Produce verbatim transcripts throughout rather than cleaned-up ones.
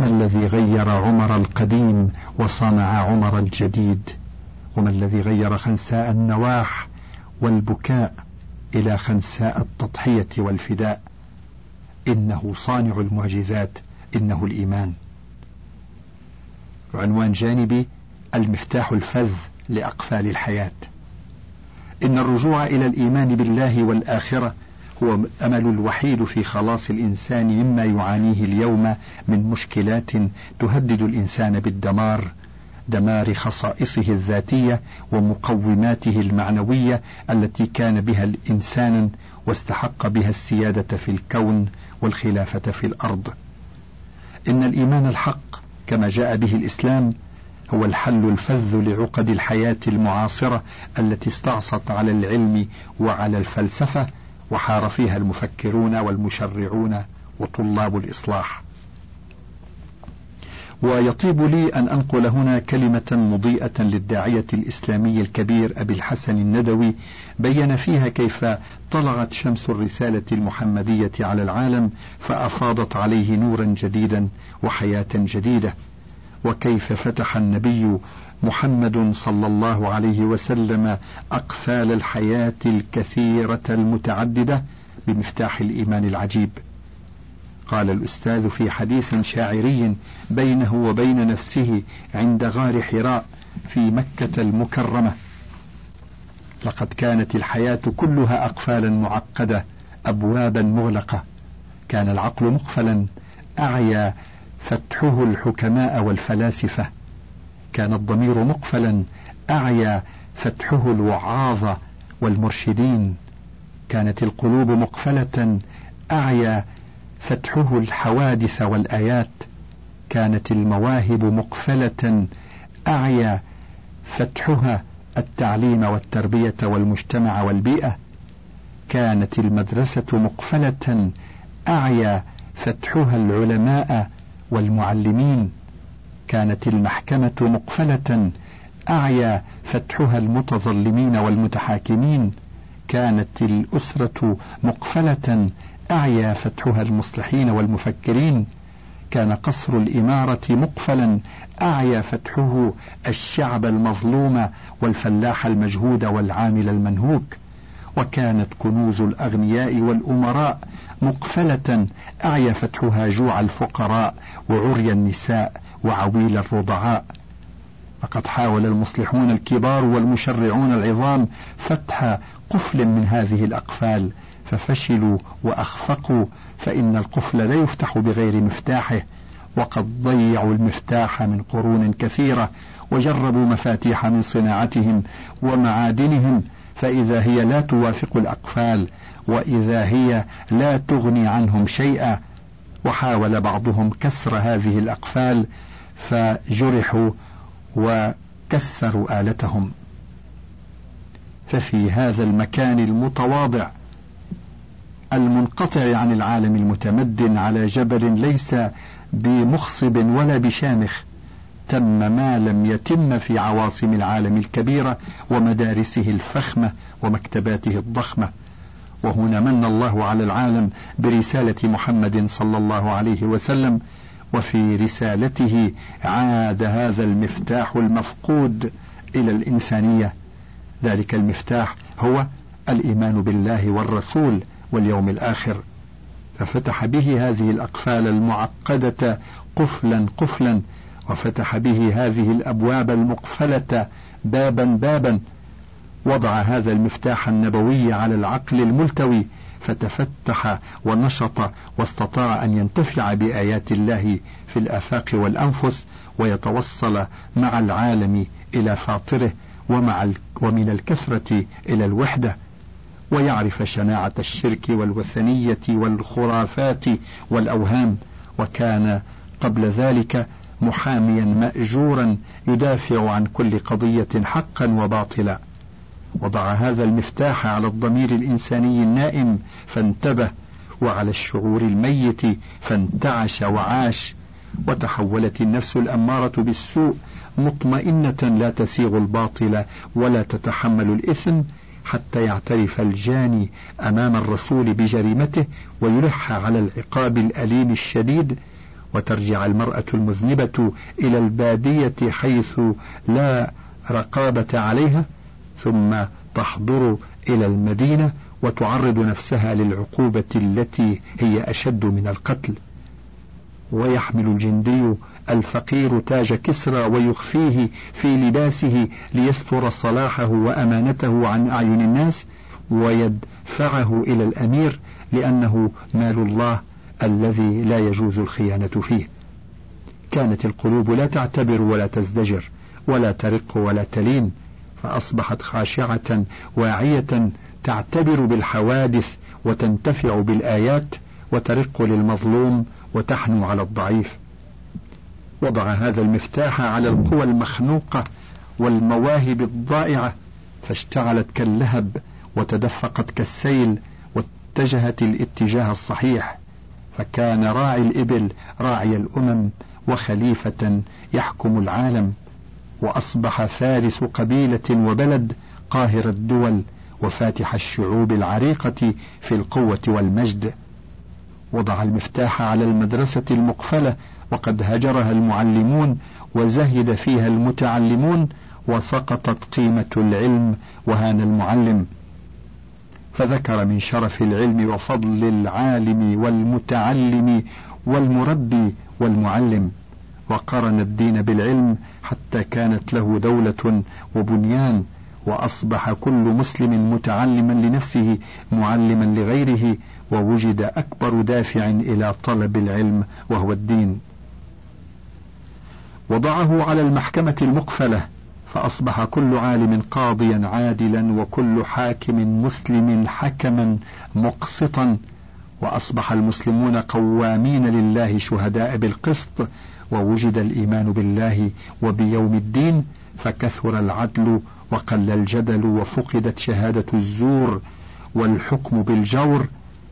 وما الذي غير عمر القديم وصنع عمر الجديد؟ وما الذي غير خنساء النواح والبكاء إلى خنساء التضحية والفداء؟ إنه صانع المعجزات، إنه الإيمان. عنوان جانبي: المفتاح الفذ لأقفال الحياة. إن الرجوع إلى الإيمان بالله والآخرة هو الأمل الوحيد في خلاص الإنسان مما يعانيه اليوم من مشكلات تهدد الإنسان بالدمار، دمار خصائصه الذاتية ومقوماته المعنوية التي كان بها الإنسان واستحق بها السيادة في الكون والخلافة في الأرض. إن الإيمان الحق كما جاء به الإسلام هو الحل الفذ لعقد الحياة المعاصرة التي استعصت على العلم وعلى الفلسفة وحار فيها المفكرون والمشرعون وطلاب الإصلاح. ويطيب لي أن أنقل هنا كلمة مضيئة للداعية الإسلامي الكبير أبي الحسن الندوي، بين فيها كيف طلعت شمس الرسالة المحمدية على العالم فأفاضت عليه نورا جديدا وحياة جديدة، وكيف فتح النبي محمد صلى الله عليه وسلم أقفال الحياة الكثيرة المتعددة بمفتاح الإيمان العجيب. قال الأستاذ في حديث شاعري بينه وبين نفسه عند غار حراء في مكة المكرمة: لقد كانت الحياة كلها أقفالا معقدة، أبوابا مغلقة. كان العقل مقفلا أعيا فتحه الحكماء والفلاسفة، كان الضمير مقفلا أعيا فتحه الوعاظ والمرشدين، كانت القلوب مقفلة أعيا فتحه الحوادث والآيات، كانت المواهب مقفلة أعيا فتحها التعليم والتربية والمجتمع والبيئة، كانت المدرسة مقفلة أعيا فتحها العلماء والمعلمين، كانت المحكمة مقفلة أعيا فتحها المتظلمين والمتحاكمين، كانت الأسرة مقفلة أعيا فتحها المصلحين والمفكرين، كان قصر الإمارة مقفلا أعيا فتحه الشعب المظلوم والفلاح المجهود والعامل المنهوك، وكانت كنوز الأغنياء والأمراء مقفلة أعيا فتحها جوع الفقراء وعري النساء وعويل الرضعاء. لقد حاول المصلحون الكبار والمشرعون العظام فتح قفل من هذه الأقفال ففشلوا وأخفقوا، فإن القفل لا يفتح بغير مفتاحه، وقد ضيعوا المفتاح من قرون كثيرة وجربوا مفاتيح من صناعتهم ومعادنهم، فإذا هي لا توافق الأقفال وإذا هي لا تغني عنهم شيئا، وحاول بعضهم كسر هذه الأقفال فجرحوا وكسروا آلتهم. ففي هذا المكان المتواضع المنقطع عن العالم المتمدن على جبل ليس بمخصب ولا بشامخ تم ما لم يتم في عواصم العالم الكبيرة ومدارسه الفخمة ومكتباته الضخمة. وهنا من الله على العالم برسالة محمد صلى الله عليه وسلم، وفي رسالته عاد هذا المفتاح المفقود إلى الإنسانية. ذلك المفتاح هو الإيمان بالله والرسول واليوم الآخر، ففتح به هذه الأقفال المعقدة قفلا قفلا، وفتح به هذه الأبواب المقفلة بابا بابا، وضع هذا المفتاح النبوي على العقل الملتوي فتفتح ونشط واستطاع أن ينتفع بآيات الله في الآفاق والأنفس ويتوصل مع العالم إلى فاطره ومع ومن الكثرة إلى الوحدة، ويعرف شناعة الشرك والوثنية والخرافات والأوهام. وكان قبل ذلك محاميا مأجورا يدافع عن كل قضية حقا وباطلا. وضع هذا المفتاح على الضمير الإنساني النائم فانتبه، وعلى الشعور الميت فانتعش وعاش، وتحولت النفس الأمارة بالسوء مطمئنة لا تسيغ الباطل ولا تتحمل الإثم حتى يعترف الجاني أمام الرسول بجريمته ويلح على العقاب الأليم الشديد، وترجع المرأة المذنبة إلى البادية حيث لا رقابة عليها، ثم تحضر إلى المدينة وتعرض نفسها للعقوبة التي هي أشد من القتل. ويحمل الجندي الفقير تاج كسرى ويخفيه في لباسه ليستر صلاحه وأمانته عن أعين الناس، ويدفعه إلى الأمير لأنه مال الله الذي لا يجوز الخيانة فيه. كانت القلوب لا تعتبر ولا تزدجر ولا ترق ولا تلين، فأصبحت خاشعة واعية تعتبر بالحوادث وتنتفع بالآيات، وترق للمظلوم وتحنو على الضعيف. وضع هذا المفتاح على القوى المخنوقة والمواهب الضائعة، فاشتعلت كاللهب وتدفقت كالسيل واتجهت الاتجاه الصحيح، فكان راعي الإبل راعي الأمم وخليفة يحكم العالم، وأصبح فارس قبيلة وبلد قاهر الدول وفاتح الشعوب العريقة في القوة والمجد. وضع المفتاح على المدرسة المقفلة وقد هجرها المعلمون وزهد فيها المتعلمون، وسقطت قيمة العلم وهان المعلم، فذكر من شرف العلم وفضل العالم والمتعلم والمربي والمعلم، وقرن الدين بالعلم حتى كانت له دولة وبنيان، وأصبح كل مسلم متعلما لنفسه معلما لغيره، ووجد أكبر دافع إلى طلب العلم وهو الدين. وضعه على المحكمة المقفلة، فأصبح كل عالم قاضيا عادلا وكل حاكم مسلم حكما مقسطا، وأصبح المسلمون قوامين لله شهداء بالقسط، ووجد الإيمان بالله وبيوم الدين، فكثر العدل وقل الجدل وفقدت شهادة الزور والحكم بالجور.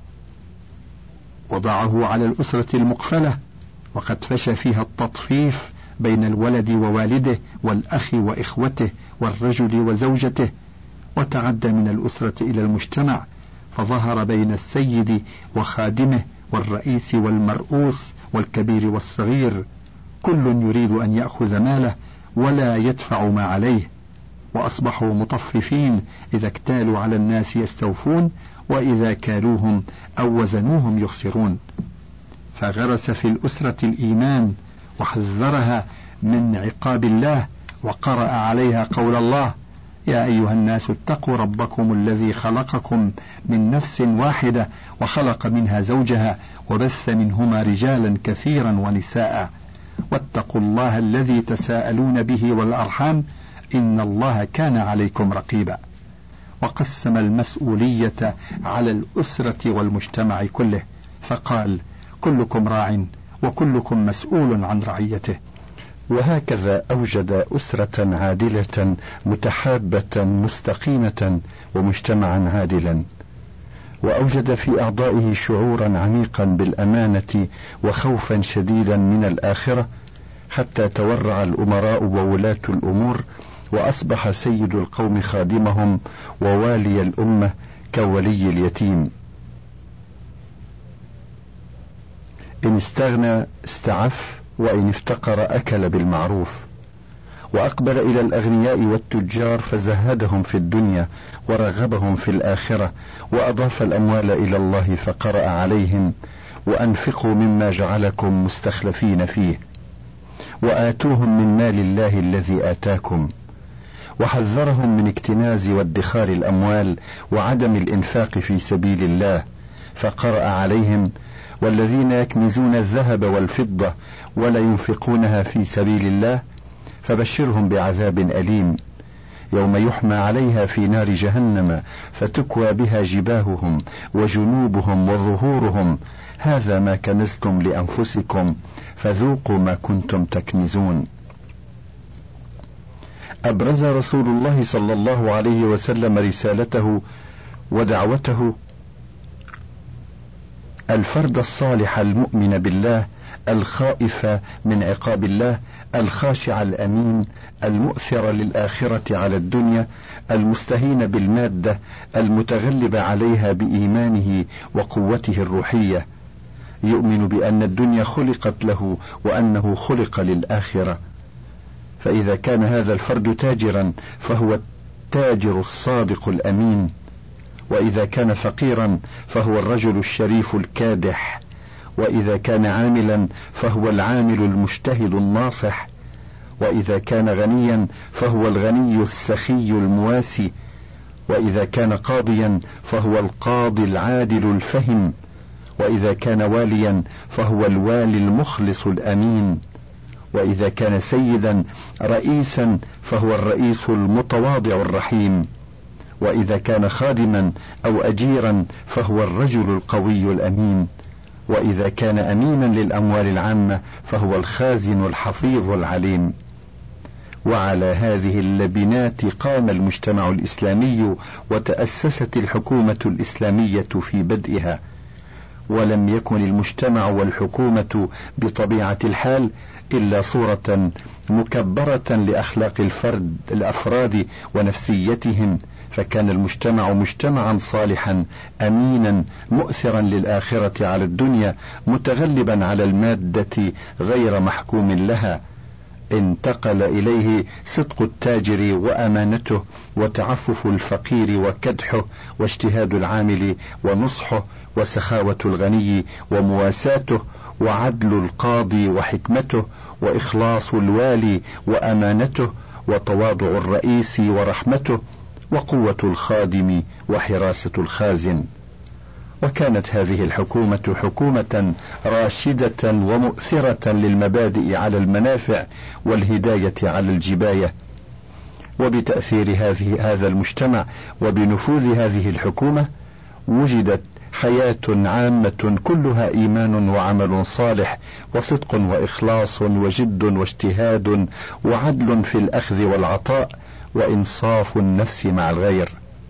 وضعه على الأسرة المقفلة، وقد فشى فيها التطفيف بين الولد ووالده والأخ وإخوته والرجل وزوجته، وتعدى من الأسرة إلى المجتمع، فظهر بين السيد وخادمه والرئيس والمرؤوس والكبير والصغير، كل يريد أن يأخذ ماله ولا يدفع ما عليه، وأصبحوا مطففين، إذا اكتالوا على الناس يستوفون، وإذا كالوهم أو وزنوهم يخسرون. فغرس في الأسرة الإيمان وحذرها من عقاب الله، وقرأ عليها قول الله: يا أيها الناس اتقوا ربكم الذي خلقكم من نفس واحدة وخلق منها زوجها وبث منهما رجالا كثيرا ونساء واتقوا الله الذي تساءلون به والأرحام إن الله كان عليكم رقيبا. وقسم المسؤولية على الأسرة والمجتمع كله، فقال: كلكم راع وكلكم مسؤول عن رعيته. وهكذا أوجد أسرة عادلة متحابة مستقيمة ومجتمعا عادلا، وأوجد في أعضائه شعورا عميقا بالأمانة وخوفا شديدا من الآخرة، حتى تورع الأمراء وولاة الأمور، وأصبح سيد القوم خادمهم ووالي الأمة كولي اليتيم. إن استغنى استعف، وإن افتقر أكل بالمعروف. وأقبل إلى الأغنياء والتجار فزهدهم في الدنيا ورغبهم في الآخرة، وأضاف الأموال إلى الله فقرأ عليهم: وأنفقوا مما جعلكم مستخلفين فيه وآتوهم من مال الله الذي آتاكم. وحذرهم من اكتناز وادخار الأموال وعدم الإنفاق في سبيل الله، فقرأ عليهم: والذين يكنزون الذهب والفضة ولا ينفقونها في سبيل الله فبشرهم بعذاب أليم يوم يحمى عليها في نار جهنم فتكوى بها جباههم وجنوبهم وظهورهم هذا ما كنزتم لأنفسكم فذوقوا ما كنتم تكنزون. أبرز رسول الله صلى الله عليه وسلم رسالته ودعوته الفرد الصالح المؤمن بالله، الخائف من عقاب الله، الخاشع الأمين، المؤثر للآخرة على الدنيا، المستهين بالمادة، المتغلب عليها بإيمانه وقوته الروحية. يؤمن بأن الدنيا خلقت له وأنه خلق للآخرة. فإذا كان هذا الفرد تاجرا فهو التاجر الصادق الأمين، وإذا كان فقيرا فهو الرجل الشريف الكادح، وإذا كان عاملا فهو العامل المجتهد الناصح، وإذا كان غنيا فهو الغني السخي المواسي، وإذا كان قاضيا فهو القاضي العادل الفهم، وإذا كان واليا فهو الوالي المخلص الأمين، وإذا كان سيدا رئيسا فهو الرئيس المتواضع الرحيم، وإذا كان خادما أو أجيرا فهو الرجل القوي الأمين، وإذا كان أمينا للأموال العامة فهو الخازن الحفيظ العليم. وعلى هذه اللبنات قام المجتمع الإسلامي وتأسست الحكومة الإسلامية في بدئها، ولم يكن المجتمع والحكومة بطبيعة الحال إلا صورة مكبرة لأخلاق الفرد الأفراد ونفسيتهم، فكان المجتمع مجتمعا صالحا أمينا مؤثرا للآخرة على الدنيا، متغلبا على المادة غير محكوم لها. انتقل إليه صدق التاجر وأمانته، وتعفف الفقير وكدحه، واجتهاد العامل ونصحه، وسخاوة الغني ومواساته، وعدل القاضي وحكمته، وإخلاص الوالي وأمانته، وتواضع الرئيس ورحمته، وقوة الخادم وحراسة الخازن. وكانت هذه الحكومة حكومة راشدة ومؤثرة للمبادئ على المنافع والهداية على الجباية. وبتأثير هذه هذا المجتمع وبنفوذ هذه الحكومة وجدت حياة عامة كلها إيمان وعمل صالح وصدق وإخلاص وجد واجتهاد وعدل في الأخذ والعطاء وإنصاف النفس مع الغير.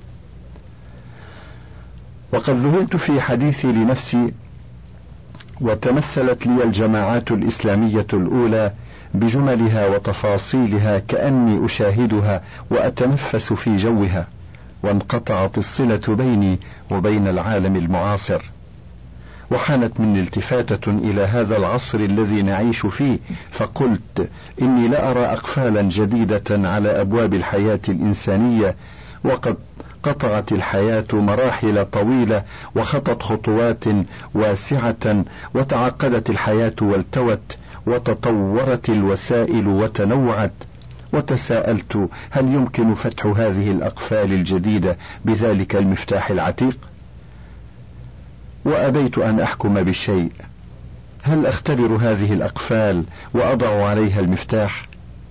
وقد ذهلت في حديثي لنفسي وتمثلت لي الجماعات الإسلامية الأولى بجملها وتفاصيلها كأني أشاهدها وأتنفس في جوها، وانقطعت الصلة بيني وبين العالم المعاصر، وحانت مني التفاتة إلى هذا العصر الذي نعيش فيه، فقلت إني لا أرى أقفالا جديدة على أبواب الحياة الإنسانية، وقد قطعت الحياة مراحل طويلة وخطت خطوات واسعة، وتعقدت الحياة والتوت، وتطورت الوسائل وتنوعت. وتساءلت هل يمكن فتح هذه الأقفال الجديدة بذلك المفتاح العتيق؟ وأبيت أن أحكم بالشيء. هل أختبر هذه الأقفال وأضع عليها المفتاح؟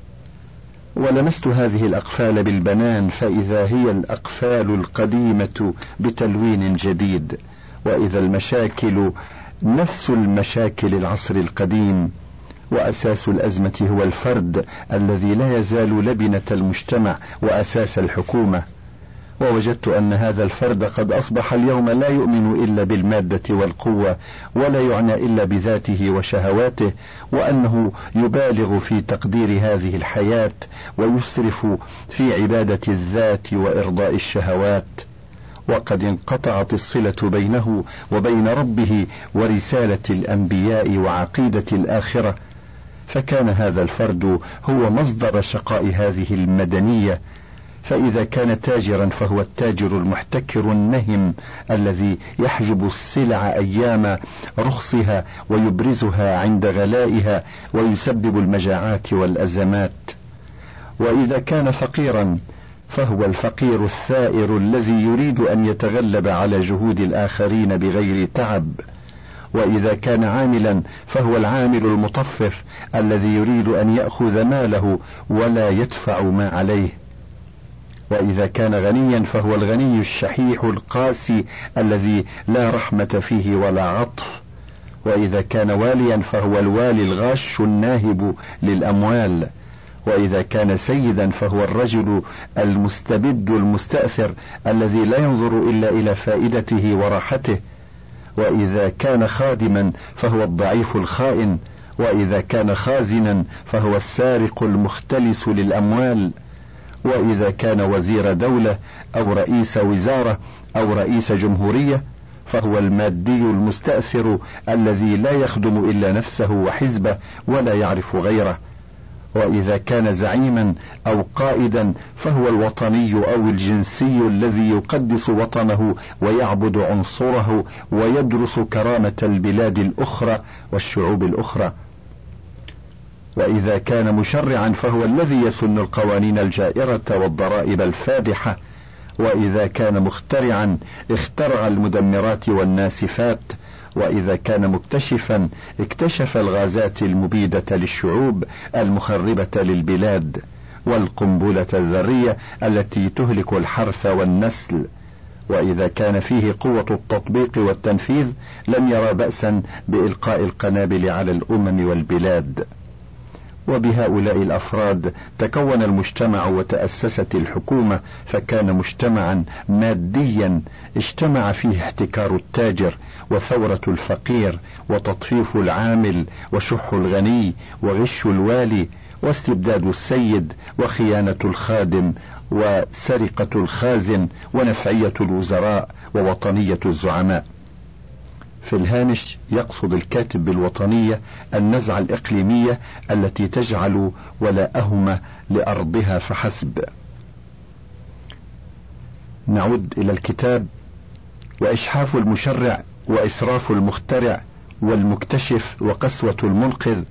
ولمست هذه الأقفال بالبنان، فإذا هي الأقفال القديمة بتلوين جديد، وإذا المشاكل نفس المشاكل العصر القديم، وأساس الأزمة هو الفرد الذي لا يزال لبنة المجتمع وأساس الحكومة. ووجدت أن هذا الفرد قد أصبح اليوم لا يؤمن إلا بالمادة والقوة، ولا يعنى إلا بذاته وشهواته، وأنه يبالغ في تقدير هذه الحياة ويسرف في عبادة الذات وإرضاء الشهوات. وقد انقطعت الصلة بينه وبين ربه ورسالة الأنبياء وعقيدة الآخرة، فكان هذا الفرد هو مصدر شقاء هذه المدنية. فإذا كان تاجرا فهو التاجر المحتكر النهم الذي يحجب السلع أيام رخصها ويبرزها عند غلائها ويسبب المجاعات والأزمات. وإذا كان فقيرا فهو الفقير الثائر الذي يريد أن يتغلب على جهود الآخرين بغير تعب. وإذا كان عاملا فهو العامل المطفف الذي يريد أن يأخذ ماله ولا يدفع ما عليه. وإذا كان غنيا فهو الغني الشحيح القاسي الذي لا رحمة فيه ولا عطف. وإذا كان واليا فهو الوالي الغاش الناهب للأموال. وإذا كان سيدا فهو الرجل المستبد المستأثر الذي لا ينظر إلا إلى فائدته وراحته. وإذا كان خادما فهو الضعيف الخائن. وإذا كان خازنا فهو السارق المختلس للأموال. وإذا كان وزير دولة أو رئيس وزارة أو رئيس جمهورية فهو المادي المستأثر الذي لا يخدم إلا نفسه وحزبه ولا يعرف غيره. وإذا كان زعيما أو قائدا فهو الوطني أو الجنسي الذي يقدس وطنه ويعبد عنصره ويدرس كرامة البلاد الأخرى والشعوب الأخرى. وإذا كان مشرعا فهو الذي يسن القوانين الجائرة والضرائب الفادحة. وإذا كان مخترعا اخترع المدمرات والناسفات. وإذا كان مكتشفا اكتشف الغازات المبيدة للشعوب المخربة للبلاد والقنبلة الذرية التي تهلك الحرث والنسل. وإذا كان فيه قوة التطبيق والتنفيذ لم يرى بأسا بإلقاء القنابل على الأمم والبلاد. وبهؤلاء الأفراد تكون المجتمع وتأسست الحكومة، فكان مجتمعا ماديا اجتمع فيه احتكار التاجر وثورة الفقير وتطفيف العامل وشح الغني وغش الوالي واستبداد السيد وخيانة الخادم وسرقة الخازن ونفعية الوزراء ووطنية الزعماء. في الهامش يقصد الكاتب بالوطنية النزعة الإقليمية التي تجعل ولاءهما لأرضها فحسب. نعود إلى الكتاب. وإشحاف المشرع وإسراف المخترع والمكتشف وقسوة المنقذ.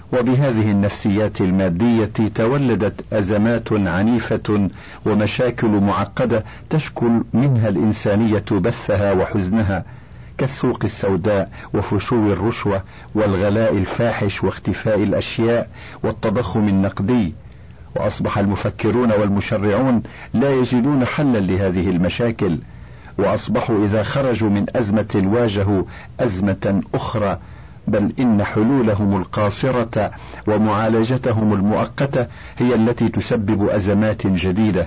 وبهذه النفسيات المادية تولدت أزمات عنيفة ومشاكل معقدة تشكل منها الإنسانية بثها وحزنها، كالسوق السوداء وفشو الرشوة والغلاء الفاحش واختفاء الأشياء والتضخم النقدي. وأصبح المفكرون والمشرعون لا يجدون حلا لهذه المشاكل، وأصبحوا إذا خرجوا من أزمة واجهوا أزمة أخرى، بل إن حلولهم القاصرة ومعالجتهم المؤقتة هي التي تسبب أزمات جديدة.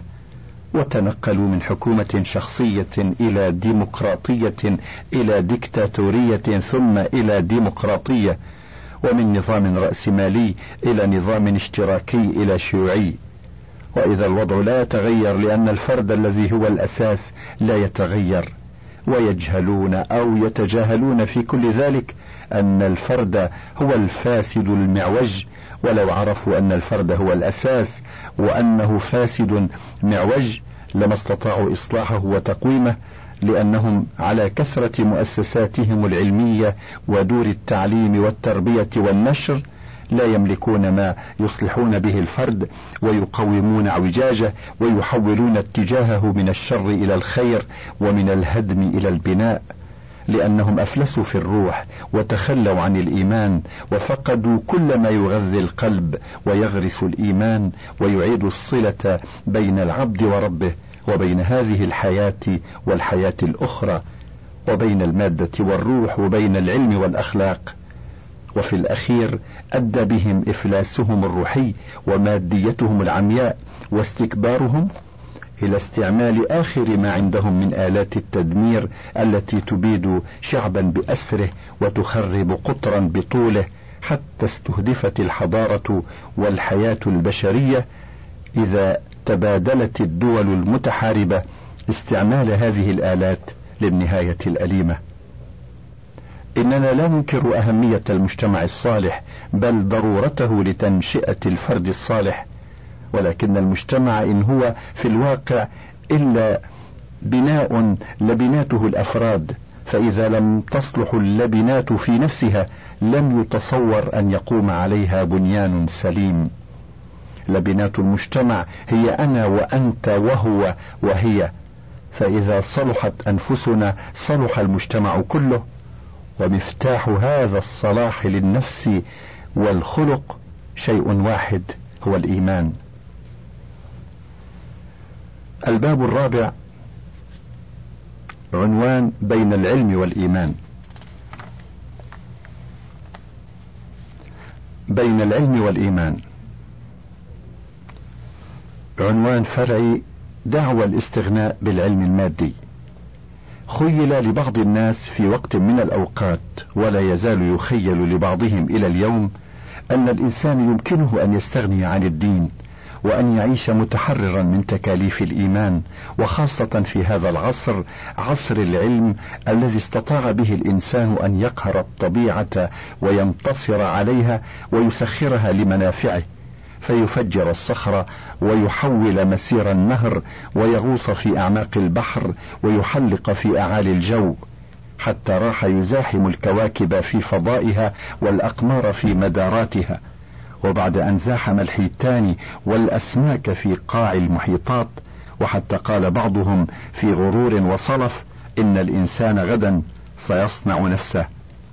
وتنقلوا من حكومة شخصية إلى ديمقراطية إلى ديكتاتورية ثم إلى ديمقراطية، ومن نظام رأسمالي إلى نظام اشتراكي إلى شيوعي. وإذا الوضع لا يتغير لأن الفرد الذي هو الأساس لا يتغير، ويجهلون أو يتجاهلون في كل ذلك أن الفرد هو الفاسد المعوج، ولو عرفوا أن الفرد هو الأساس وأنه فاسد معوج لما استطاعوا إصلاحه وتقويمه، لأنهم على كثرة مؤسساتهم العلمية ودور التعليم والتربية والنشر لا يملكون ما يصلحون به الفرد ويقومون اعوجاجه ويحولون اتجاهه من الشر إلى الخير ومن الهدم إلى البناء، لأنهم أفلسوا في الروح وتخلوا عن الإيمان وفقدوا كل ما يغذي القلب ويغرس الإيمان ويعيد الصلة بين العبد وربه، وبين هذه الحياة والحياة الأخرى، وبين المادة والروح، وبين العلم والأخلاق. وفي الأخير أدى بهم إفلاسهم الروحي وماديتهم العمياء واستكبارهم إلى استعمال آخر ما عندهم من آلات التدمير التي تبيد شعبا بأسره وتخرب قطرا بطوله، حتى استهدفت الحضارة والحياة البشرية إذا تبادلت الدول المتحاربة استعمال هذه الآلات للنهاية الأليمة. إننا لا ننكر أهمية المجتمع الصالح بل ضرورته لتنشئة الفرد الصالح، ولكن المجتمع إن هو في الواقع إلا بناء لبناته الأفراد، فإذا لم تصلح اللبنات في نفسها لم يتصور أن يقوم عليها بنيان سليم. لبنات المجتمع هي أنا وأنت وهو وهي، فإذا صلحت أنفسنا صلح المجتمع كله، ومفتاح هذا الصلاح للنفس والخلق شيء واحد هو الإيمان. الباب الرابع عنوان بين العلم والإيمان. بين العلم والإيمان عنوان فرعي دعوى الاستغناء بالعلم المادي. خيل لبعض الناس في وقت من الأوقات ولا يزال يخيل لبعضهم إلى اليوم أن الإنسان يمكنه أن يستغني عن الدين وأن يعيش متحررا من تكاليف الإيمان، وخاصة في هذا العصر، عصر العلم الذي استطاع به الإنسان أن يقهر الطبيعة وينتصر عليها ويسخرها لمنافعه، فيفجر الصخر ويحول مسير النهر ويغوص في أعماق البحر ويحلق في أعالي الجو، حتى راح يزاحم الكواكب في فضائها والأقمار في مداراتها. وبعد أن زاحم الحيتان والأسماك في قاع المحيطات، وحتى قال بعضهم في غرور وصلف إن الإنسان غدا سيصنع نفسه.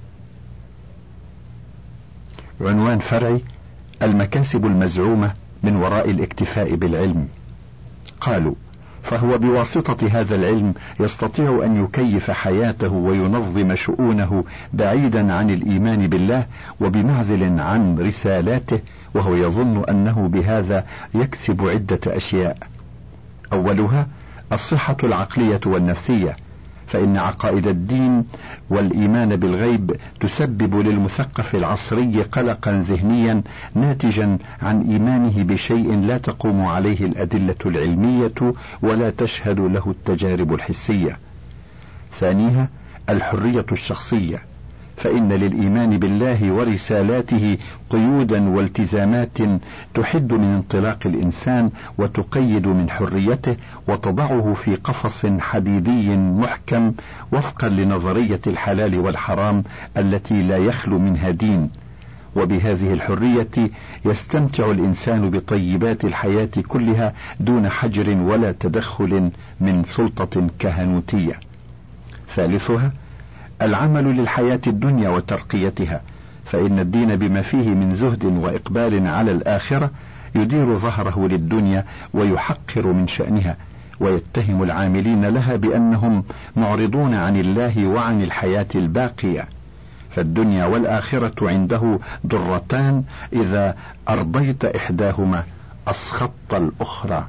عنوان فرعي: المكاسب المزعومة من وراء الاكتفاء بالعلم. قالوا: فهو بواسطة هذا العلم يستطيع أن يكيف حياته وينظم شؤونه بعيدا عن الإيمان بالله وبمعزل عن رسالاته، وهو يظن أنه بهذا يكسب عدة أشياء. أولها الصحة العقلية والنفسية، فإن عقائد الدين والإيمان بالغيب تسبب للمثقف العصري قلقا ذهنيا ناتجا عن إيمانه بشيء لا تقوم عليه الأدلة العلمية ولا تشهد له التجارب الحسية. ثانيها الحرية الشخصية، فإن للإيمان بالله ورسالاته قيودا والتزامات تحد من انطلاق الإنسان وتقيد من حريته وتضعه في قفص حديدي محكم وفقا لنظرية الحلال والحرام التي لا يخلو منها دين. وبهذه الحرية يستمتع الإنسان بطيبات الحياة كلها دون حجر ولا تدخل من سلطة كهنوتية. ثالثها العمل للحياة الدنيا وترقيتها، فإن الدين بما فيه من زهد وإقبال على الآخرة يدير ظهره للدنيا ويحقر من شأنها، ويتهم العاملين لها بأنهم معرضون عن الله وعن الحياة الباقية. فالدنيا والآخرة عنده ضرتان، إذا أرضيت إحداهما أسخطت الأخرى.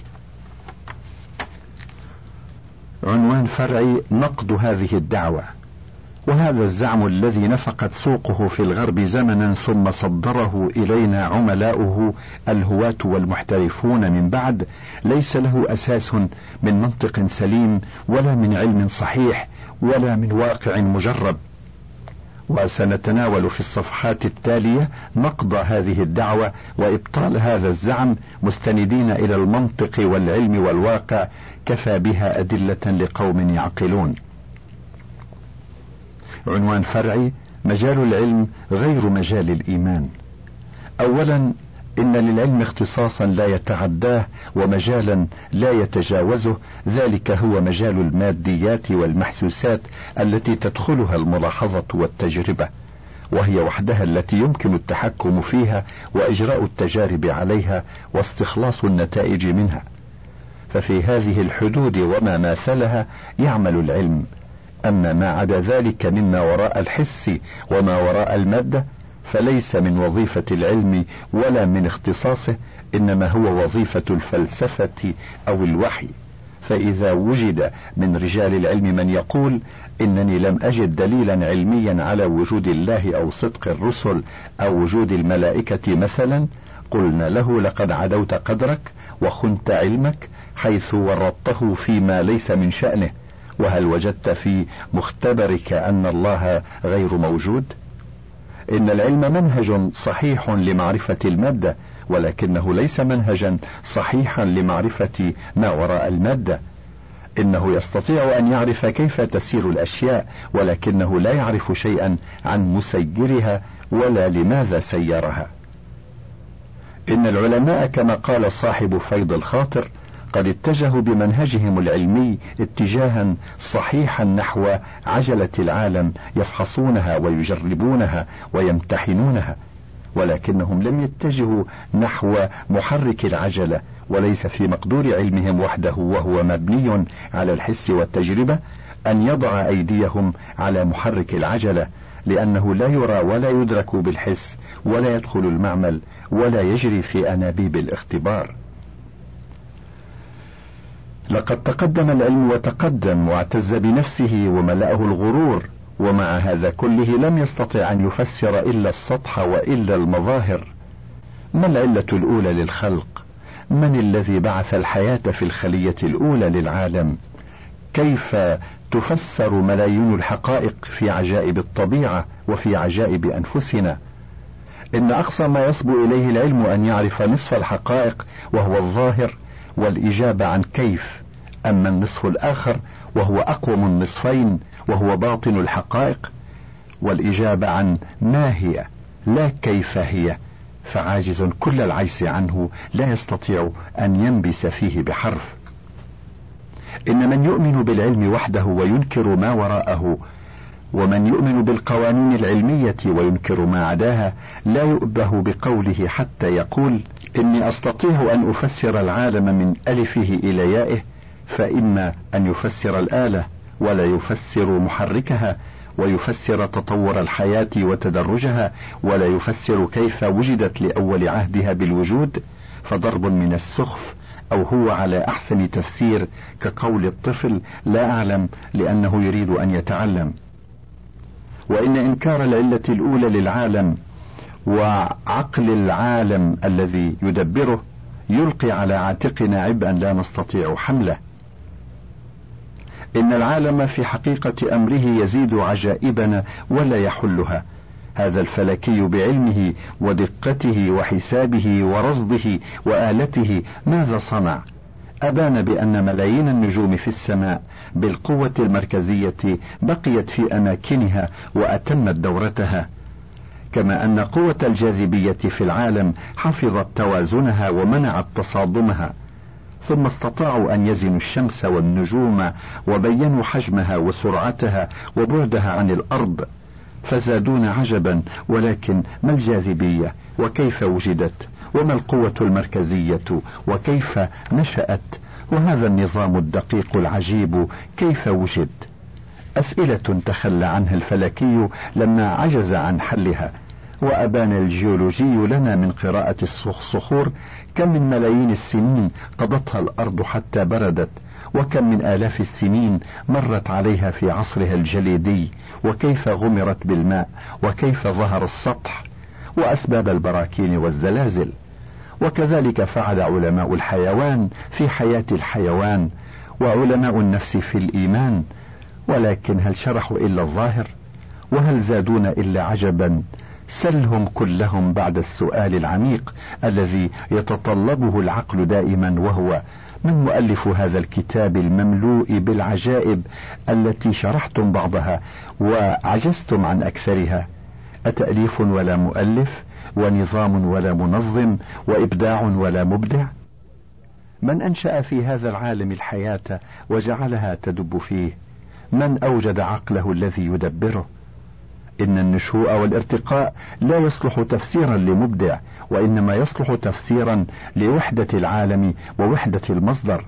عنوان فرعي: نقد هذه الدعوة. وهذا الزعم الذي نفقت سوقه في الغرب زمنا ثم صدره إلينا عملاؤه الهواة والمحترفون من بعد، ليس له أساس من منطق سليم ولا من علم صحيح ولا من واقع مجرب. وسنتناول في الصفحات التالية نقد هذه الدعوة وإبطال هذا الزعم مستندين إلى المنطق والعلم والواقع، كفى بها أدلة لقوم يعقلون. عنوان فرعي: مجال العلم غير مجال الإيمان. أولا، إن للعلم اختصاصا لا يتعداه ومجالا لا يتجاوزه، ذلك هو مجال الماديات والمحسوسات التي تدخلها الملاحظة والتجربة، وهي وحدها التي يمكن التحكم فيها وإجراء التجارب عليها واستخلاص النتائج منها. ففي هذه الحدود وما ماثلها يعمل العلم. أما ما عدا ذلك مما وراء الحس وما وراء المادة فليس من وظيفة العلم ولا من اختصاصه، إنما هو وظيفة الفلسفة أو الوحي. فإذا وجد من رجال العلم من يقول إنني لم أجد دليلا علميا على وجود الله أو صدق الرسل أو وجود الملائكة مثلا، قلنا له: لقد عدوت قدرك وخنت علمك حيث ورطته فيما ليس من شأنه. وهل وجدت في مختبرك أن الله غير موجود؟ إن العلم منهج صحيح لمعرفة المادة، ولكنه ليس منهجا صحيحا لمعرفة ما وراء المادة. إنه يستطيع أن يعرف كيف تسير الأشياء، ولكنه لا يعرف شيئا عن مسيرها ولا لماذا سيرها. إن العلماء كما قال صاحب فيض الخاطر قد اتجهوا بمنهجهم العلمي اتجاها صحيحا نحو عجلة العالم، يفحصونها ويجربونها ويمتحنونها، ولكنهم لم يتجهوا نحو محرك العجلة، وليس في مقدور علمهم وحده وهو مبني على الحس والتجربة أن يضع أيديهم على محرك العجلة، لأنه لا يرى ولا يدرك بالحس ولا يدخل المعمل ولا يجري في أنابيب الاختبار. لقد تقدم العلم وتقدم واعتز بنفسه وملأه الغرور، ومع هذا كله لم يستطع أن يفسر إلا السطح وإلا المظاهر. ما العلة الأولى للخلق؟ من الذي بعث الحياة في الخلية الأولى للعالم؟ كيف تفسر ملايين الحقائق في عجائب الطبيعة وفي عجائب أنفسنا؟ إن أقصى ما يصبو إليه العلم أن يعرف نصف الحقائق وهو الظاهر، والإجابة عن كيف. أما النصف الآخر وهو أقوم النصفين وهو باطن الحقائق، والإجابة عن ما هي لا كيف هي، فعاجز كل العجز عنه، لا يستطيع أن ينبس فيه بحرف. إن من يؤمن بالعلم وحده وينكر ما وراءه، ومن يؤمن بالقوانين العلمية وينكر ما عداها، لا يؤبه بقوله حتى يقول إني أستطيع أن أفسر العالم من ألفه إلى يائه، فإما أن يفسر الآلة ولا يفسر محركها، ويفسر تطور الحياة وتدرجها، ولا يفسر كيف وجدت لأول عهدها بالوجود، فضرب من السخف، أو هو على أحسن تفسير كقول الطفل لا أعلم، لأنه يريد أن يتعلم. وإن إنكار العلة الأولى للعالم وعقل العالم الذي يدبره يلقي على عاتقنا عبئا لا نستطيع حمله. إن العالم في حقيقة أمره يزيد عجائبنا ولا يحلها. هذا الفلكي بعلمه ودقته وحسابه ورصده وآلته ماذا صنع؟ أبان بأن ملايين النجوم في السماء بالقوة المركزية بقيت في أماكنها وأتمت دورتها، كما أن قوة الجاذبية في العالم حفظت توازنها ومنعت تصادمها. ثم استطاعوا أن يزنوا الشمس والنجوم وبينوا حجمها وسرعتها وبعدها عن الأرض، فزادون عجبا. ولكن ما الجاذبية وكيف وجدت؟ وما القوة المركزية وكيف نشأت؟ وهذا النظام الدقيق العجيب كيف وجد؟ أسئلة تخلى عنها الفلكي لما عجز عن حلها. وأبان الجيولوجي لنا من قراءة الصخور كم من ملايين السنين قضتها الأرض حتى بردت، وكم من آلاف السنين مرت عليها في عصرها الجليدي، وكيف غمرت بالماء، وكيف ظهر السطح، وأسباب البراكين والزلازل. وكذلك فعل علماء الحيوان في حياة الحيوان، وعلماء النفس في الإيمان. ولكن هل شرحوا إلا الظاهر؟ وهل زادون إلا عجبا؟ سلهم كلهم بعد السؤال العميق الذي يتطلبه العقل دائما، وهو: من مؤلف هذا الكتاب المملوء بالعجائب التي شرحتم بعضها وعجزتم عن أكثرها؟ أتأليف ولا مؤلف، ونظام ولا منظم، وإبداع ولا مبدع؟ من أنشأ في هذا العالم الحياة وجعلها تدب فيه؟ من أوجد عقله الذي يدبره؟ إن النشوء والارتقاء لا يصلح تفسيرا لمبدع، وإنما يصلح تفسيرا لوحدة العالم ووحدة المصدر.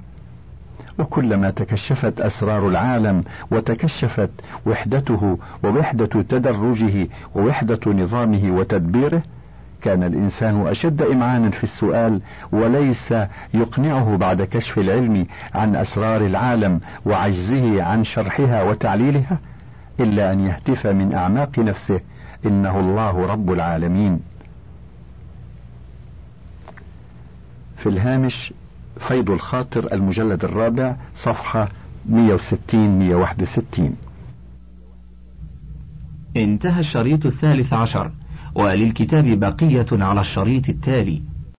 وكلما تكشفت أسرار العالم وتكشفت وحدته ووحدة تدرجه ووحدة نظامه وتدبيره، كان الإنسان أشد إمعانا في السؤال، وليس يقنعه بعد كشف العلم عن أسرار العالم وعجزه عن شرحها وتعليلها إلا أن يهتف من أعماق نفسه: إنه الله رب العالمين. في الهامش فيض الخاطر المجلد الرابع صفحة مئة وستين مئة وواحد وستين. انتهى الشريط الثالث عشر، وللكتاب بقية على الشريط التالي.